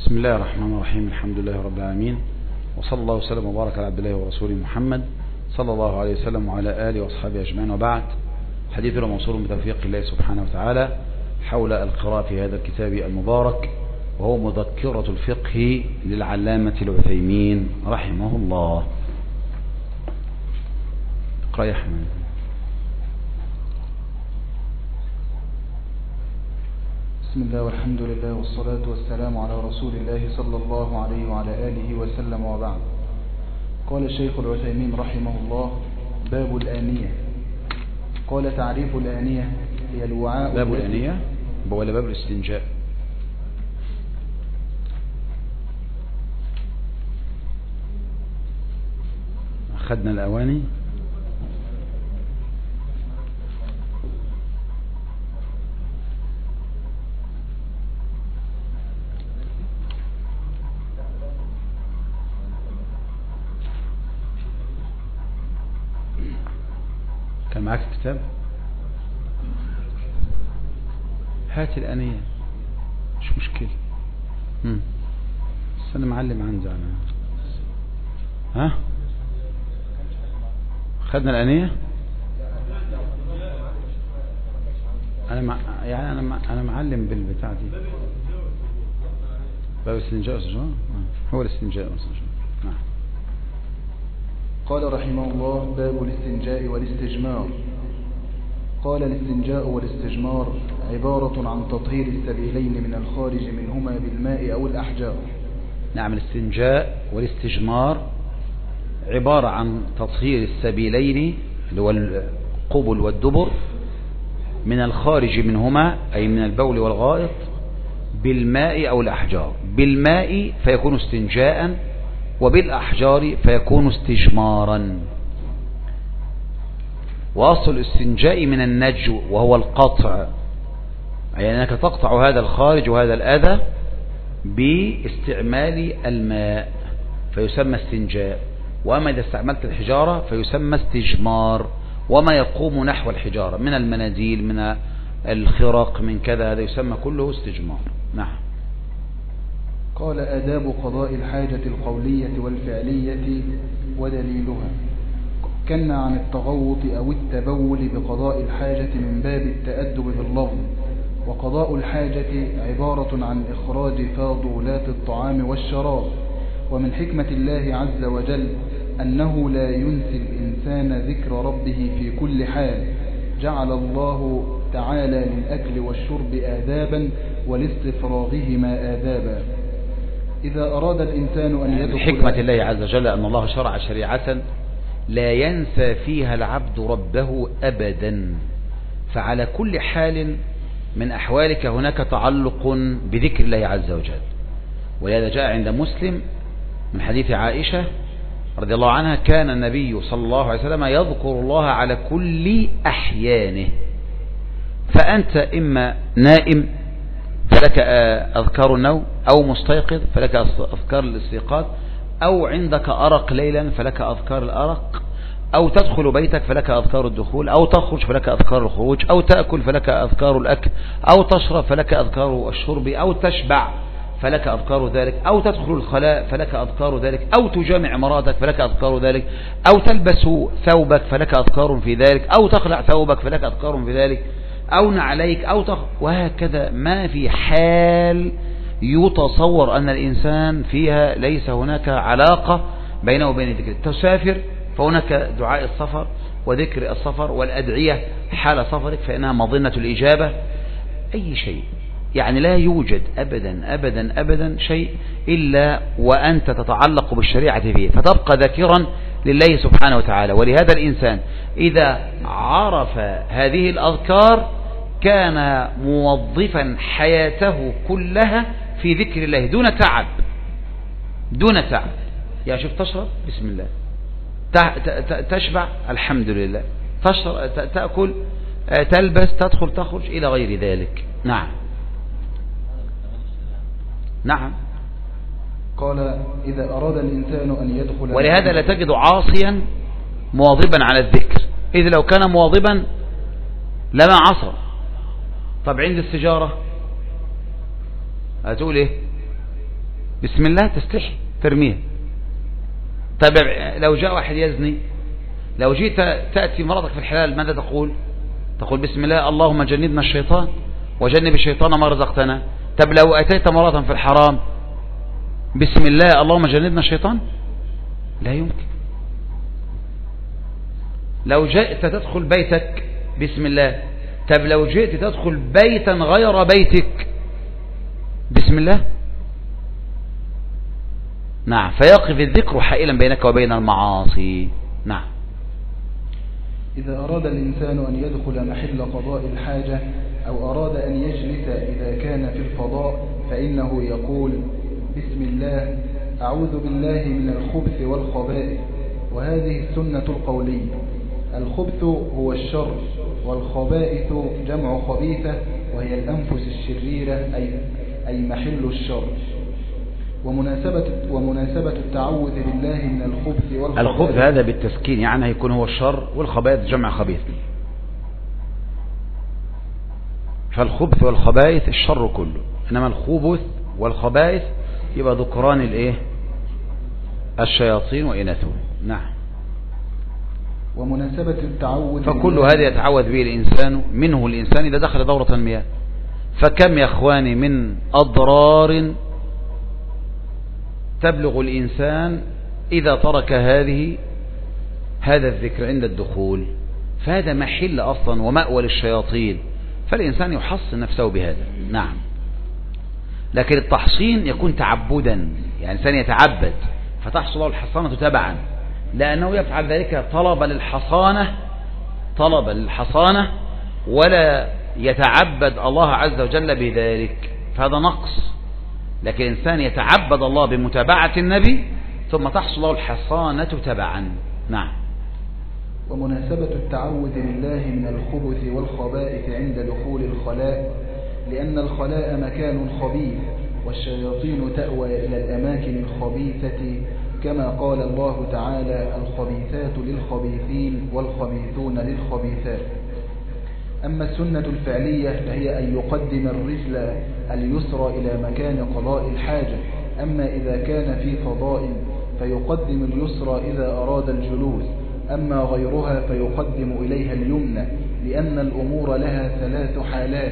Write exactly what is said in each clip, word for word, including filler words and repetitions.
بسم الله الرحمن الرحيم. الحمد لله رب العالمين، وصلى الله وسلم وبارك على عبد الله ورسوله محمد صلى الله عليه وسلم وعلى آله وأصحابه أجمعين، وبعد. حديثنا موصول بتوفيق الله سبحانه وتعالى حول القراءة في هذا الكتاب المبارك، وهو مذكرة الفقه للعلامة العثيمين رحمه الله. اقرأ يا أحمد. بسم الله والحمد لله والصلاة والسلام على رسول الله صلى الله عليه وعلى آله وسلم، وبعد. قال الشيخ العثيمين رحمه الله: باب الآنية. قال: تعريف الآنية هي الوعاء. باب الآنية ولا باب الاستنجاء؟ أخذنا الأواني. كان معاك الكتاب؟ هات الآنية، مش مشكلة. امم بس أنا معلم عندي أنا. ها؟ خدنا الآنية؟ أنا مع... يعني أنا مع... أنا معلم بالبتاع دي. باب الاستنجاء والسجون؟ هو الاستنجاء والسجون. نعم. قال رحمه الله: باب الاستنجاء والاستجمار. قال: الاستنجاء والاستجمار عبارة عن تطهير السبيلين من الخارج منهما بالماء أو الأحجار. نعم، الاستنجاء والاستجمار عبارة عن تطهير السبيلين اللي هو القبل والدبر من الخارج منهما، أي من البول والغائط، بالماء أو الأحجار. بالماء فيكون استنجاء، وبالأحجار فيكون استجمارا. وأصل الاستنجاء من النجو، وهو القطع، يعني أنك تقطع هذا الخارج وهذا الأذى باستعمال الماء فيسمى استنجاء. وأما إذا استعملت الحجارة فيسمى استجمار، وما يقوم نحو الحجارة من المناديل، من الخرق، من كذا، هذا يسمى كله استجمار. نعم. قال: آداب قضاء الحاجة القولية والفعلية ودليلها. كنا عن التغوط أو التبول بقضاء الحاجة من باب التأدب باللفظ. وقضاء الحاجة عبارة عن إخراج فاضلات الطعام والشراب. ومن حكمة الله عز وجل أنه لا ينسي الإنسان ذكر ربه في كل حال. جعل الله تعالى للأكل والشرب آدابا ولاستفراغهما آدابا. إذا أراد الإنسان أن يدخل حكمة الله عز وجل أن الله شرع شريعة لا ينسى فيها العبد ربه أبدا، فعلى كل حال من أحوالك هناك تعلق بذكر الله عز وجل. ولهذا جاء عند مسلم من حديث عائشة رضي الله عنها: كان النبي صلى الله عليه وسلم يذكر الله على كل أحيانه. فأنت إما نائم فلك أذكار النوم، أو مستيقظ فلك أذكار الاستيقاظ، أو عندك أرق ليلا فلك أذكار الأرق، أو تدخل بيتك فلك أذكار الدخول، أو تخرج فلك أذكار الخروج، أو تأكل فلك أذكار الأكل، أو تشرب فلك أذكار الشرب، أو تشبع فلك أذكار ذلك، أو تدخل الخلاء فلك أذكار ذلك، أو تجامع مراتك فلك أذكار ذلك، أو تلبس ثوبك فلك أذكار في ذلك، أو تخلع ثوبك فلك أذكار في ذلك، أو نعليك، أو تخ... وهكذا. ما في حال يتصور أن الإنسان فيها ليس هناك علاقة بينه وبين ذكر. تسافر فهناك دعاء السفر وذكر السفر والأدعية حال سفرك، فإنها مظنة الإجابة. أي شيء يعني لا يوجد أبدا أبدا أبدا شيء إلا وأنت تتعلق بالشريعة فيه، فتبقى ذاكرا لله سبحانه وتعالى. ولهذا الإنسان إذا عرف هذه الأذكار كان موظفا حياته كلها في ذكر الله دون تعب، دون تعب. يعني شوف، تشرب بسم الله، تشبع الحمد لله، تأكل، تلبس، تدخل، تخرج، إلى غير ذلك. نعم نعم. قال: إذا أراد الإنسان أن يدخل. ولهذا لا تجد عاصيا مواظبا على الذكر، إذ لو كان مواظبا لما عصر. طب عند السجارة هتقول ايه؟ بسم الله تستحي ترميها. طيب لو جاء واحد يزني، لو جيت تأتي مراتك في الحلال ماذا تقول؟ تقول بسم الله اللهم جنبنا الشيطان وجنب الشيطان ما رزقتنا. طب لو أتيت مرة في الحرام بسم الله اللهم جنبنا الشيطان؟ لا يمكن. لو جئت تدخل بيتك بسم الله، طب لو جئت تدخل بيتا غير بيتك بسم الله؟ نعم. فيقف الذكر حائلا بينك وبين المعاصي. نعم. إذا أراد الإنسان أن يدخل محل قضاء الحاجة أو أراد أن يجلس إذا كان في الفضاء فإنه يقول بسم الله أعوذ بالله من الخبث والخبائث. وهذه السنة القولية. الخبث هو الشر، والخبائث جمع خبيثة وهي الأنفس الشريرة أي, أي محل الشر. ومناسبة, ومناسبة التعوذ بالله من الخبث والخبائث. الخبث هذا بالتسكين يعني يكون هو الشر، والخبائث جمع خبيث. فالخبث والخبائث الشر كله، إنما الخبث والخبائث يبقى ذكران الايه الشياطين وإناثهم. نعم. ومناسبة التعوذ فكل هذا يتعوذ به الإنسان منه الإنسان إذا دخل دورة المياه. فكم يا أخواني من أضرار تبلغ الإنسان إذا ترك هذه هذا الذكر عند الدخول. فهذا محل أصلا ومأوى للشياطين، فالإنسان يحصن نفسه بهذا. نعم. لكن التحصين يكون تعبدا، يعني الإنسان يتعبد فتحصل له الحصانة تبعا، لأنه يفعل ذلك طلب للحصانة طلب للحصانة ولا يتعبد الله عز وجل بذلك، فهذا نقص. لكن الإنسان يتعبد الله بمتابعة النبي ثم تحصل له الحصانة تبعا. نعم. ومناسبة التعوذ بالله من الخبث والخبائث عند دخول الخلاء، لأن الخلاء مكان خبيث والشياطين تأوى إلى الأماكن الخبيثة، كما قال الله تعالى الخبيثات للخبيثين والخبيثون للخبيثات. أما السنة الفعلية فهي أن يقدم الرجل اليسرى إلى مكان قضاء الحاجة. أما إذا كان في فضاء فيقدم اليسرى إذا أراد الجلوس، أما غيرها فيقدم إليها اليمنى، لأن الأمور لها ثلاث حالات.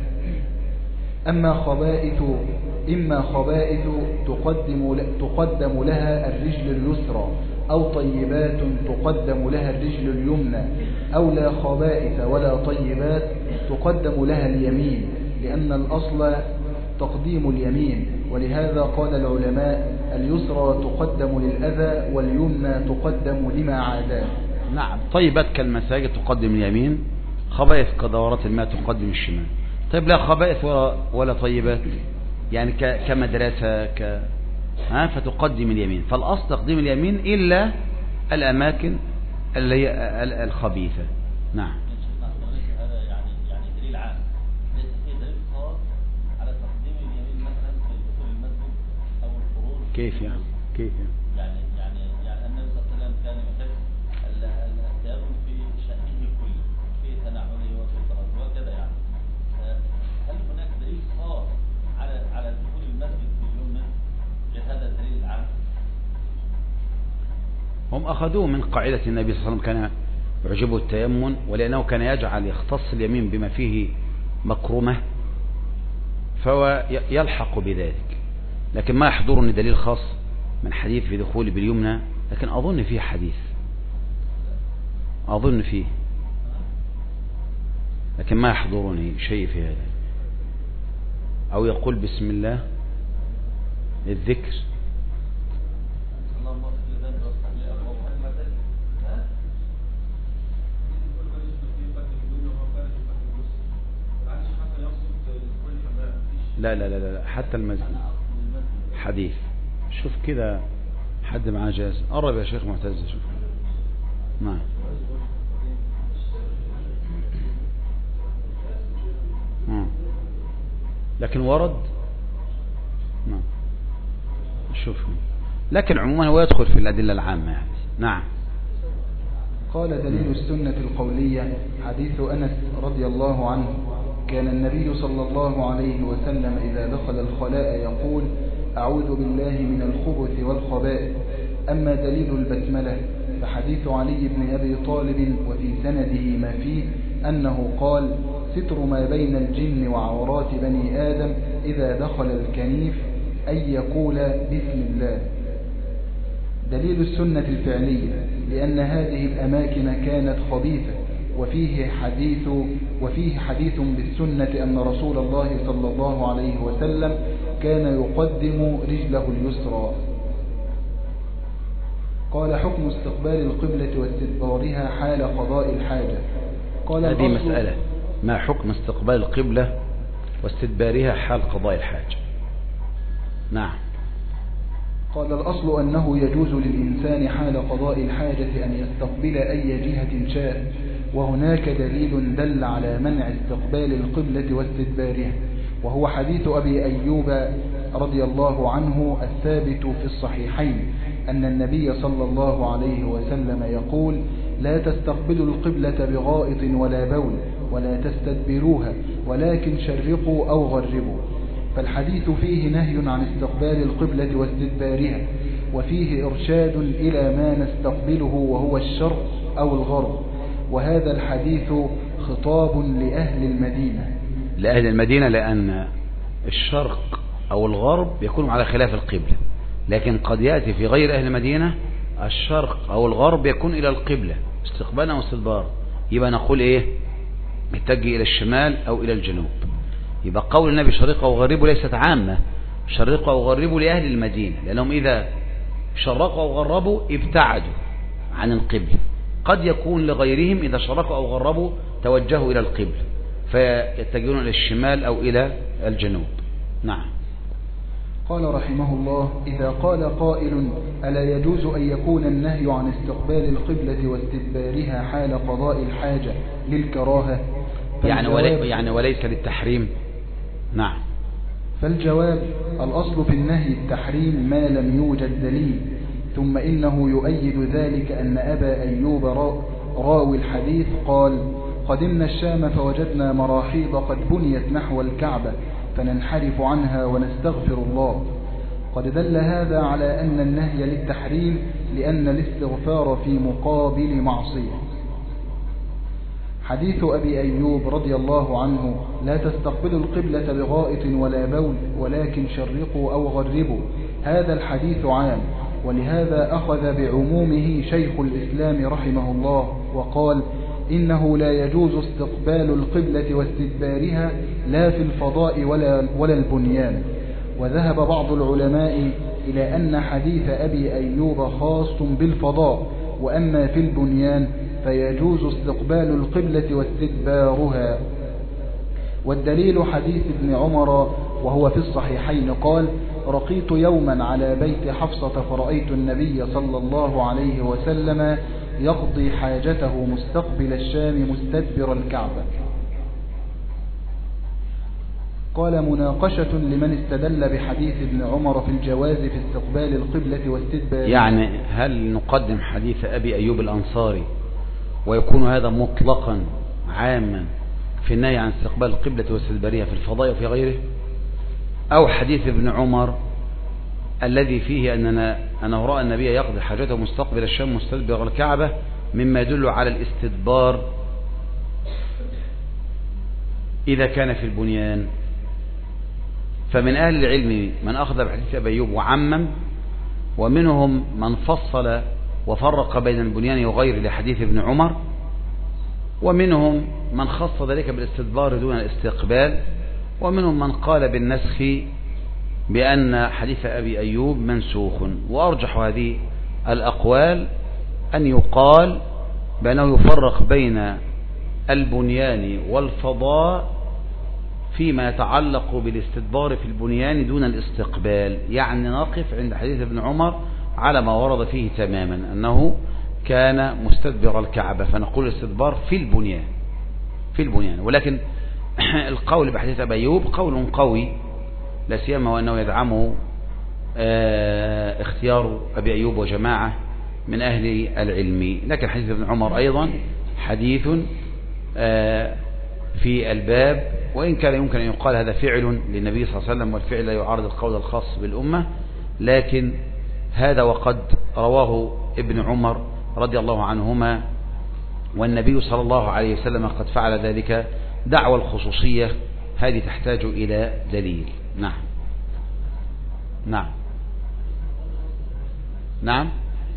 أما خبائث إما خبائث تقدم تقدم لها الرجل اليسرى، أو طيبات تقدم لها الرجل اليمنى، أو لا خبائث ولا طيبات تقدم لها اليمين، لأن الأصل تقديم اليمين. ولهذا قال العلماء اليسرى تقدم للأذى واليمنى تقدم لما عاداه. نعم. طيبات كالمساجد تقدم اليمين، خبائث كدورات الماء تقدم الشمال. طيب لا خبائث ولا, ولا طيبات يعني كمدرسة ك ها فتقدم اليمين. فالأصل تقديم اليمين إلا الأماكن اللي هي الخبيثة. نعم. هذا يعني يعني دليل عام، ليس فيه دليل خاص على تقديم اليمين مثلا في دخول المسجد أو الخروج. كيف يعني؟ كيف يعني؟ يعني يعني يعني النبي صلى الله عليه وسلم كان يحب التيمم في شأنه كله، في تنعله وفي صلاته وكذا. يعني هل هناك دليل خاص على على دخول المسجد في اليمنى لهذا الدليل العام؟ هم أخذوه من قاعدة النبي صلى الله عليه وسلم كان يعجبه التيمم، ولأنه كان يجعل يختص اليمين بما فيه مكرمة فهو يلحق بذلك. لكن ما يحضرني دليل خاص من حديث في دخول باليمنى، لكن أظن فيه حديث أظن فيه لكن ما يحضرني شيء في هذا. أو يقول بسم الله الذكر. لا لا لا لا حتى المسجد حديث. شوف كده حد معاه جاز قرب يا شيخ معتز. شوف نعم. مم. لكن ورد نعم شوف. لكن عموما هو يدخل في الأدلة العامة يعني. نعم. قال دليل السنة القولية حديث أنس رضي الله عنه: كان النبي صلى الله عليه وسلم إذا دخل الخلاء يقول: أعوذ بالله من الخبث والخبائث. أما دليل البسملة فحديث علي بن أبي طالب وفي سنده ما فيه أنه قال: ستر ما بين الجن وعورات بني آدم إذا دخل الكنيف أن يقول بسم الله. دليل السنة الفعلية لأن هذه الأماكن كانت خبيثة، وفيه حديث وفيه حديث بالسنة أن رسول الله صلى الله عليه وسلم كان يقدم رجله اليسرى. قال: حكم استقبال القبلة واستدبارها حال قضاء الحاجة. قال: هذه مسألة، ما حكم استقبال القبلة واستدبارها حال قضاء الحاجة؟ نعم. قال: الأصل أنه يجوز للإنسان حال قضاء الحاجة أن يستقبل أي جهة شاء، وهناك دليل دل على منع استقبال القبلة واستدبارها، وهو حديث أبي أيوب رضي الله عنه الثابت في الصحيحين أن النبي صلى الله عليه وسلم يقول: لا تستقبلوا القبلة بغائط ولا بول ولا تستدبروها ولكن شرقوا أو غربوا. فالحديث فيه نهي عن استقبال القبلة واستدبارها، وفيه إرشاد إلى ما نستقبله وهو الشرق أو الغرب، وهذا الحديث خطاب لأهل المدينة لأهل المدينة لأن الشرق أو الغرب يكون على خلاف القبلة، لكن قد يأتي في غير أهل المدينة الشرق أو الغرب يكون إلى القبلة استقبالا واستدبارا، يبقى نقول إيه؟ يتجه إلى الشمال أو إلى الجنوب. يبقى قول النبي شرقوا أو غربوا ليست عامة، شرقوا أو غربوا لأهل المدينة، لأنهم إذا شرقوا أو غربوا ابتعدوا عن القبلة. قد يكون لغيرهم إذا شرقوا أو غربوا توجهوا إلى القبلة فيتجهون إلى الشمال أو إلى الجنوب. نعم. قال رحمه الله: إذا قال قائل: ألا يجوز أن يكون النهي عن استقبال القبلة واستدبارها حال قضاء الحاجة للكراهة؟ يعني, ولي يعني وليس للتحريم. نعم. فالجواب: الأصل في النهي التحريم ما لم يوجد دليل، ثم إنه يؤيد ذلك أن أبا أيوب راوي الحديث قال: قدمنا الشام فوجدنا مراحيض قد بنيت نحو الكعبة فننحرف عنها ونستغفر الله. قد دل هذا على أن النهي للتحريم لأن الاستغفار في مقابل معصية. حديث أبي أيوب رضي الله عنه: لا تستقبلوا القبلة بغائط ولا بول ولكن شرقوا أو غربوا، هذا الحديث عام، ولهذا أخذ بعمومه شيخ الإسلام رحمه الله وقال: إنه لا يجوز استقبال القبلة واستدبارها لا في الفضاء ولا, ولا البنيان. وذهب بعض العلماء إلى أن حديث أبي أيوب خاص بالفضاء، وأما في البنيان فيجوز استقبال القبلة واستدبارها. والدليل حديث ابن عمر وهو في الصحيحين قال: رقيت يوما على بيت حفصة فرأيت النبي صلى الله عليه وسلم يقضي حاجته مستقبل الشام مستدبر الكعبة. قال: مناقشة لمن استدل بحديث ابن عمر في الجواز في استقبال القبلة واستدبارها. يعني هل نقدم حديث أبي أيوب الأنصاري ويكون هذا مطلقا عاما في النهي عن استقبال القبلة واستدبارها في الفضاء وفي غيره، أو حديث ابن عمر الذي فيه أننا أنه رأى النبي يقضي حاجته مستقبل الشام مستدبر الكعبة مما يدل على الاستدبار إذا كان في البنيان؟ فمن أهل العلم من أخذ بحديث أبي أيوب وعمم، ومنهم من فصل وفرق بين البنيان وغيره لحديث ابن عمر، ومنهم من خص ذلك بالاستدبار دون الاستقبال، ومنهم من قال بالنسخ بأن حديث أبي أيوب منسوخ. وأرجح هذه الأقوال أن يقال بأنه يفرق بين البنيان والفضاء فيما يتعلق بالاستدبار في البنيان دون الاستقبال. يعني نقف عند حديث ابن عمر على ما ورد فيه تماما أنه كان مستدبر الكعبة، فنقول الاستدبار في البنيان في البنيان ولكن القول بحديث أبي أيوب قول قوي، لا سيما وأنه يدعمه اختيار أبي أيوب وجماعة من أهل العلم. لكن حديث ابن عمر أيضا حديث في الباب، وإن كان يمكن أن يقال هذا فعل للنبي صلى الله عليه وسلم، والفعل لا يعارض القول الخاص بالأمة، لكن هذا وقد رواه ابن عمر رضي الله عنهما، والنبي صلى الله عليه وسلم قد فعل ذلك. دعوى الخصوصية هذه تحتاج إلى دليل. نعم نعم نعم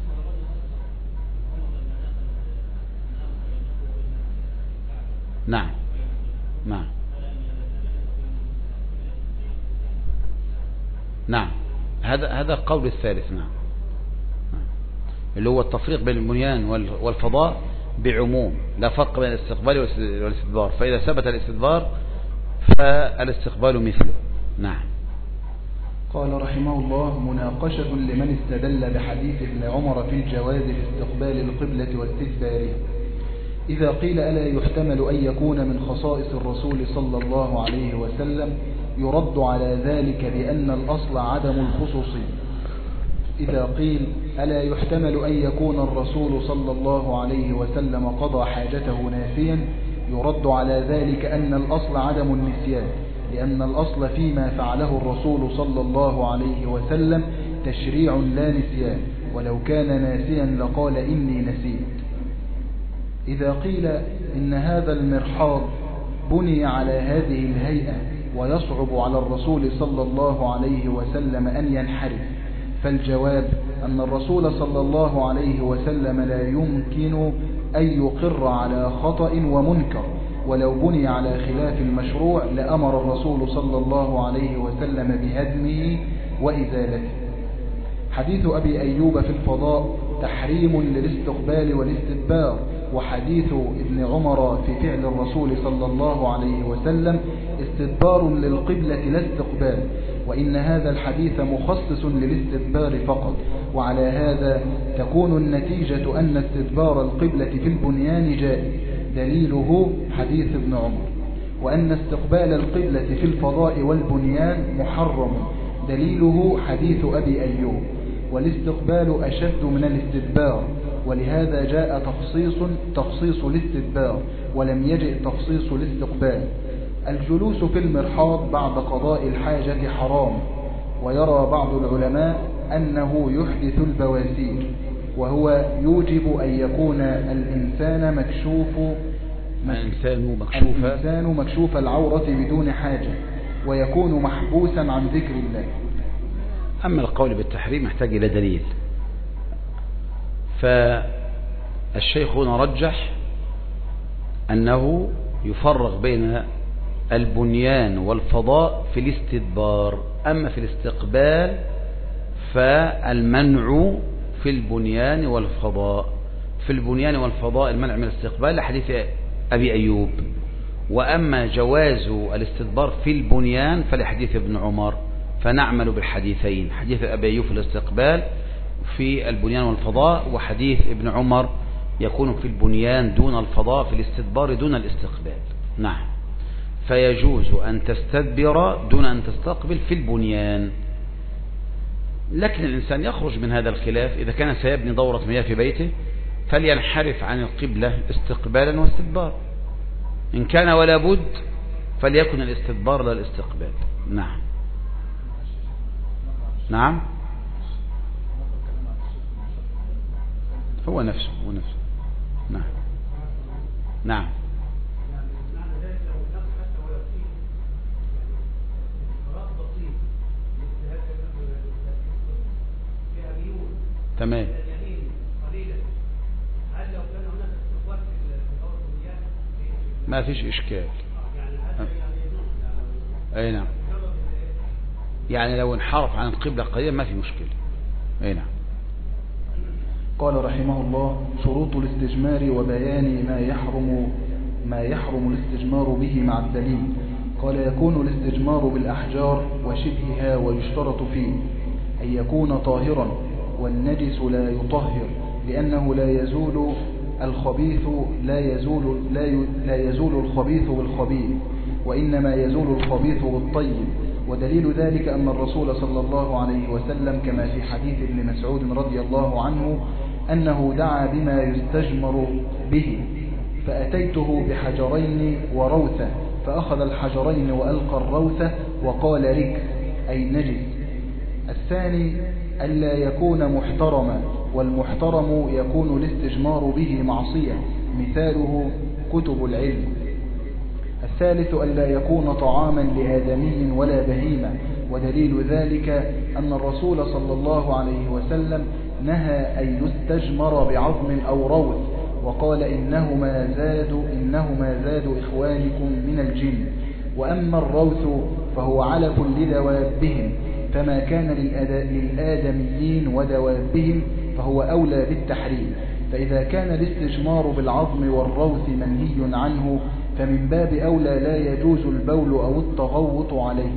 نعم نعم نعم هذا هذا القول الثالث. نعم اللي هو التفريق بين البنيان والفضاء بعموم، لا فرق بين الاستقبال والاستدبار، فإذا ثبت الاستدبار فالاستقبال مثله. نعم. قال رحمه الله: مناقشة لمن استدل بحديث ابن عمر في الجواز لاستقبال القبلة واستدبارها. إذا قيل ألا يحتمل أن يكون من خصائص الرسول صلى الله عليه وسلم، يرد على ذلك بأن الأصل عدم الخصوصية. إذا قيل ألا يحتمل أن يكون الرسول صلى الله عليه وسلم قضى حاجته ناسيا، يرد على ذلك أن الأصل عدم النسيان، لأن الأصل فيما فعله الرسول صلى الله عليه وسلم تشريع لا نسيان، ولو كان ناسيا لقال إني نسيت. إذا قيل إن هذا المرحاض بني على هذه الهيئة ويصعب على الرسول صلى الله عليه وسلم أن ينحرف، فالجواب أن الرسول صلى الله عليه وسلم لا يمكن أن يقر على خطأ ومنكر، ولو بني على خلاف المشروع لأمر الرسول صلى الله عليه وسلم بهدمه وإزالته. حديث أبي أيوب في الفضاء تحريم للاستقبال والاستدبار، وحديث ابن عمر في فعل الرسول صلى الله عليه وسلم استدبار للقبلة لا استقبال، وإن هذا الحديث مخصص للاستدبار فقط، وعلى هذا تكون النتيجة أن استدبار القبلة في البنيان جائز، دليله حديث ابن عمر، وأن استقبال القبلة في الفضاء والبنيان محرم، دليله حديث أبي أيوب، والاستقبال أشد من الاستدبار، ولهذا جاء تخصيص تخصيص الاستدبار ولم يجئ تخصيص الاستقبال. الجلوس في المرحاض بعد قضاء الحاجة حرام، ويرى بعض العلماء أنه يحدث البواسير، وهو يوجب أن يكون الإنسان مكشوف الإنسان مكشوف الإنسان مكشوف العورة بدون حاجة، ويكون محبوسا عن ذكر الله. أما القول بالتحريم يحتاج إلى دليل، فالشيخ هنا رجح أنه يفرق بين البنيان والفضاء في الاستدبار، أما في الاستقبال فالمنع في البنيان والفضاء. في البنيان والفضاء المنع من الاستقبال لحديث أبي أيوب، وأما جواز الاستدبار في البنيان فلحديث ابن عمر، فنعمل بالحديثين، حديث أبي أيوب في الاستقبال في البنيان والفضاء، وحديث ابن عمر يكون في البنيان دون الفضاء، في الاستدبار دون الاستقبال. نعم. فيجوز أن تستدبر دون أن تستقبل في البنيان، لكن الإنسان يخرج من هذا الخلاف. إذا كان سيبني دورة مياه في بيته فلينحرف عن القبلة استقبالا واستدبارا، إن كان ولا بد فليكن الاستدبار لا الاستقبال. نعم نعم هو نفسه هو نفسه نعم نعم تمام. ما فيش إشكال. أي نعم، يعني لو انحرف عن القبلة قليلا ما في مشكلة. أي نعم. قال رحمه الله: شروط الاستجمار وبيان ما يحرم ما يحرم الاستجمار به مع الدليل. قال: يكون الاستجمار بالأحجار وشبهها، ويشترط فيه أن يكون طاهرا، والنجس لا يطهر، لأنه لا يزول الخبيث لا يزول لا لا يزول الخبيث بالخبيث، وإنما يزول الخبيث بالطيب. ودليل ذلك أن الرسول صلى الله عليه وسلم كما في حديث ابن مسعود رضي الله عنه أنه دعا بما يستجمر به، فأتيته بحجرين وروثة فأخذ الحجرين وألقى الروثة وقال رك أي نجس. الثاني ألا يكون محترما، والمحترم يكون الاستجمار به معصية، مثاله كتب العلم. الثالث ألا يكون طعاما لآدمي ولا بهيمة، ودليل ذلك أن الرسول صلى الله عليه وسلم نهى أن يستجمر بعظم أو روث، وقال إنهما زاد إنهما زاد إخوانكم من الجن. وأما الروث فهو علف لدوابهم، فما كان للآدميين ودوابهم فهو أولى بالتحريم. فإذا كان الاستجمار بالعظم والروث منهي عنه، فمن باب أولى لا يجوز البول أو التغوط عليه.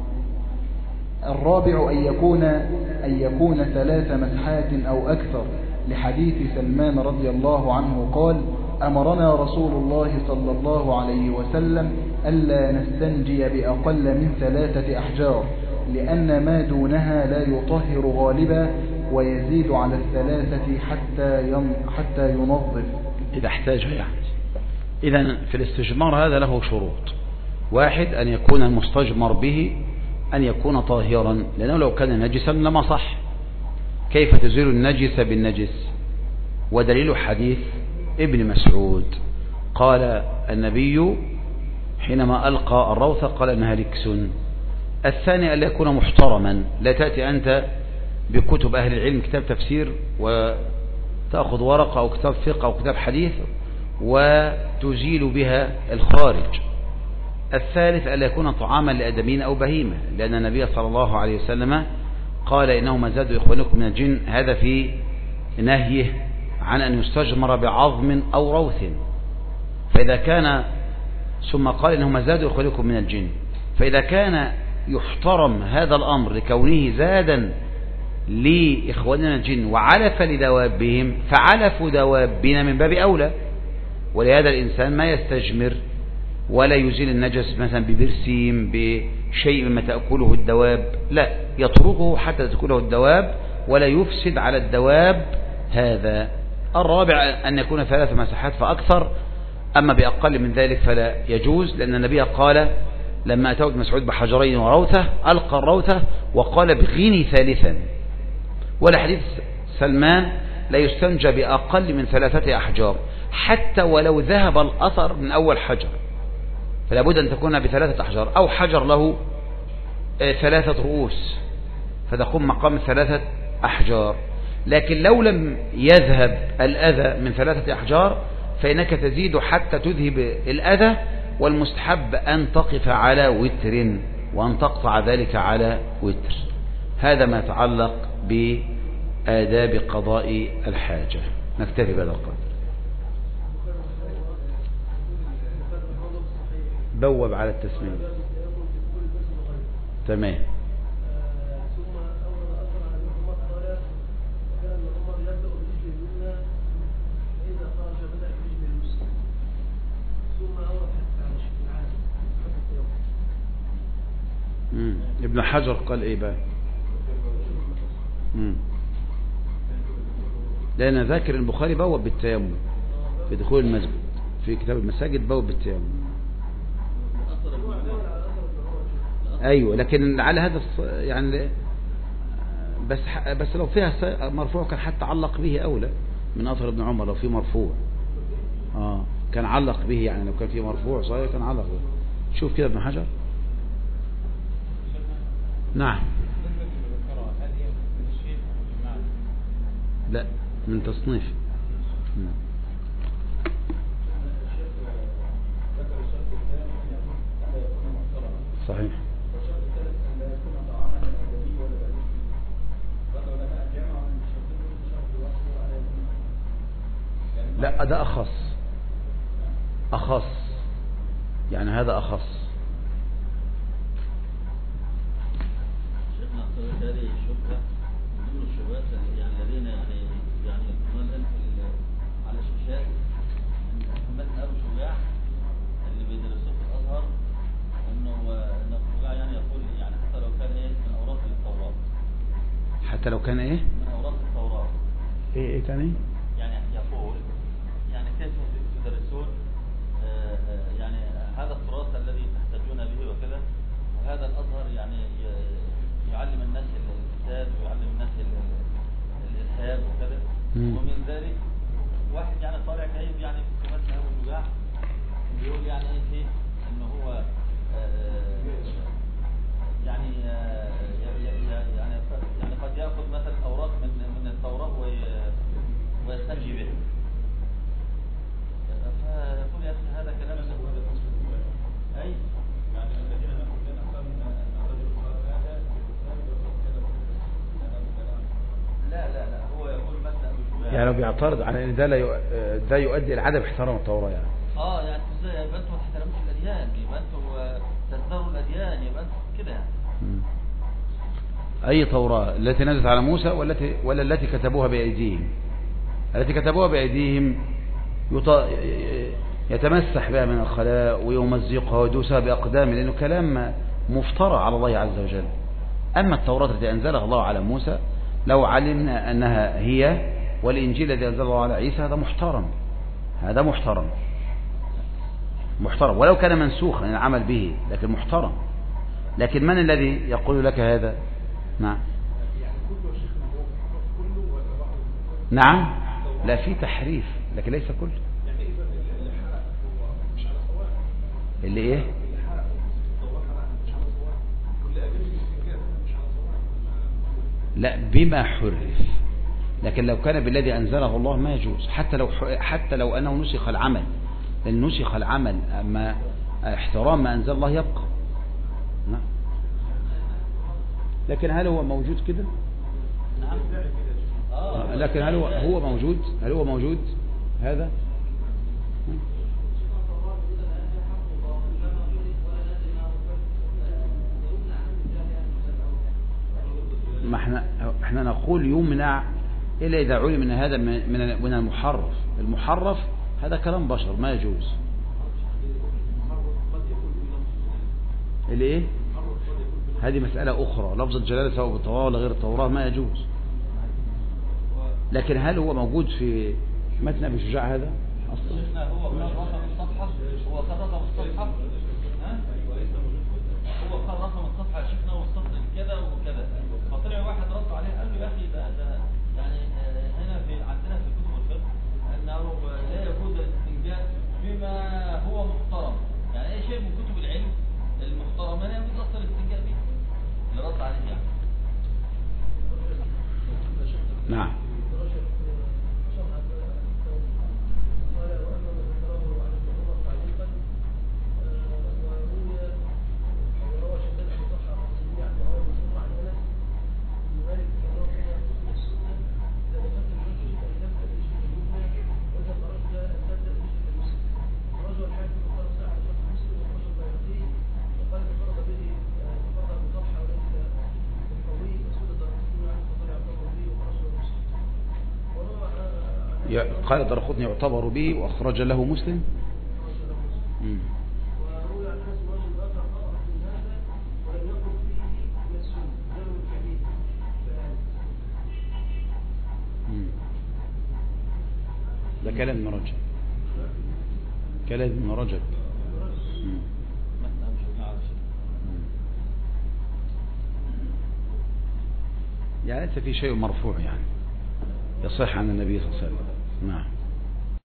الرابع أن يكون أن يكون ثلاث مسحات أو أكثر، لحديث سلمان رضي الله عنه قال: أمرنا رسول الله صلى الله عليه وسلم ألا نستنجي بأقل من ثلاثة أحجار، لأن ما دونها لا يطهر غالبا، ويزيد على الثلاثة حتى حتى ينظف إذا احتاج يعني. إذن في الاستجمار هذا له شروط: واحد أن يكون المستجمر به أن يكون طاهرا، لأنه لو كان نجسا لما صح. كيف تزيل النجس بالنجس؟ ودليل حديث ابن مسعود قال النبي حينما ألقى الروث قال إنها ركس. الثاني أن يكون محترما، لا تأتي أنت بكتب أهل العلم كتاب تفسير وتأخذ ورقة أو كتاب فقه أو كتاب حديث وتزيل بها الخارج. الثالث أن يكون طعاما لآدمين أو بهيمة، لأن النبي صلى الله عليه وسلم قال إنهما زادوا إخوانكم من الجن، هذا في نهيه عن أن يستجمر بعظم أو روث. فإذا كان ثم قال إنهما زادوا إخوانكم من الجن، فإذا كان يحترم هذا الأمر لكونه زادا لإخواننا الجن وعلف لدوابهم، فعلف دوابنا من باب أولى. ولهذا الإنسان ما يستجمر ولا يزيل النجس مثلا ببرسيم بشيء مما تأكله الدواب، لا، يتركه حتى تأكله الدواب ولا يفسد على الدواب هذا. الرابع أن يكون ثلاث مساحات فأكثر، أما بأقل من ذلك فلا يجوز، لأن النبي قال لما أتوا ابن مسعود بحجرين وروثة ألقى الروثة وقال بغيني ثالثا. ولحديث سلمان لا يستنجى بأقل من ثلاثة أحجار حتى ولو ذهب الأثر من أول حجر، فلا بد أن تكون بثلاثة أحجار، أو حجر له ثلاثة رؤوس فتقوم مقام ثلاثة أحجار. لكن لو لم يذهب الأذى من ثلاثة أحجار فإنك تزيد حتى تذهب الأذى، والمستحب أن تقف على وتر وأن تقطع ذلك على وتر. هذا ما يتعلق بآداب قضاء الحاجة. نكتفي بهذا القدر. بوب على التسمية. تمام. مم. ابن حجر قال ايه بقى؟ مم. لأن ذاكر البخاري بوب بالتيمم في دخول المسجد، في كتاب المساجد بوب بالتيمم. ايوه، لكن على هذا يعني بس بس لو فيها مرفوع كان حتى علق به اولى من اثر ابن عمر. لو في مرفوع اه كان علق به، يعني لو كان في مرفوع صحيح كان علق به. شوف كده ابن حجر. نعم. لا، من تصنيف. صحيح. لا، ده أخص أخص يعني هذا أخص. هذه الشبهة من ضمن الشبهات يعني الذين يعني يعني يكونون على الشاشات محمد أبو شجاع اللي بيدرسوه في الأزهر، إنه إن أبو شجاع يعني يقول يعني حتى لو كان إيه من أوراق التوراة. حتى لو كان إيه؟ من أوراق التوراة. إيه إيه تاني؟ يعني يقول يعني كيف تدرسون هذا الازهر يعني ي- يعلم الناس الفساد ويعلم الناس ال- ال- الارهاب وكذا. مم. ومن ذلك واحد يعني طالع جايب يعني في مثل ابو شجاع بيقول يعني ايه فيه ان هو آه، يعني آه، ي- ي- ي- يعني يعني قد ياخذ مثلا اوراق من من التوراه وي- ويستنجي به. فيقول يا اخي هذا كلام اي يعني الذين نقول لنا ان الرجل قال هذا لا لا لا هو يقول مثلا ابو شجاع يعني بيعترض على ان ده لا يؤ... ده يؤدي الى عدم احترام التوراة يعني. اه يعني ازاي يبقى انتوا ما تحترموش الاديان، يبقى انتوا تزدروا الاديان، يبقى انتوا كده يعني. مم. أي توراة التي نزلت على موسى والتي ولا التي كتبوها بأيديهم؟ التي كتبوها بأيديهم يط... يتمسح بها من الخلاء ويمزقها ويدوسها بأقدامه، لأنه كلام مفترى على الله عز وجل. أما التوراة التي أنزلها الله على موسى لو علمنا أنها هي، والإنجيل الذي أنزله الله على عيسى هذا محترم، هذا محترم محترم ولو كان منسوخا العمل به، لكن محترم. لكن من الذي يقول لك هذا؟ نعم نعم لا في تحريف لكن ليس كله. اللي ايه لا بما حرف، لكن لو كان بالذي أنزله الله ما يجوز، حتى لو حتى لو أنه نسخ العمل، لأن نسخ العمل أما احترام ما أنزل الله يبقى. نعم. لكن هل هو موجود كده؟ نعم. آه. لكن هل هو هو موجود؟ هل هو موجود هذا؟ ما احنا احنا نقول يمنع إلا إذا علم من هذا من من المحرف. المحرف هذا كلام بشر ما يجوز. اللي ايه؟ هذه مسألة أخرى، لفظ الجلالة سواء بالتوراة ولا غير التوراة ما يجوز. لكن هل هو موجود في متن أبي شجاع هذا أصلا؟ شيخنا هو قال رقم الصفحة، هو قال رقم الصفحة، ها؟ هو قال رقم الصفحة شيخنا والسطر كذا وكذا، فطلع واحد رد عليه قال له يا أخي ده ده يعني هنا في عندنا في كتب الفقه أنه لا يجوز الاستنجاء بما هو محترم، يعني أي شيء من كتب العلم المحترمة لا يجوز أصلا الاستنجاء به، اللي رد عليه يعني. نعم. قال درقطني يعتبر به وأخرج له مسلم. مم. مم. ده كلام ابن رجب، كلام ابن رجب. مم. يعني ليس في شيء مرفوع يعني يصح عن النبي صلى الله عليه وسلم. نعم.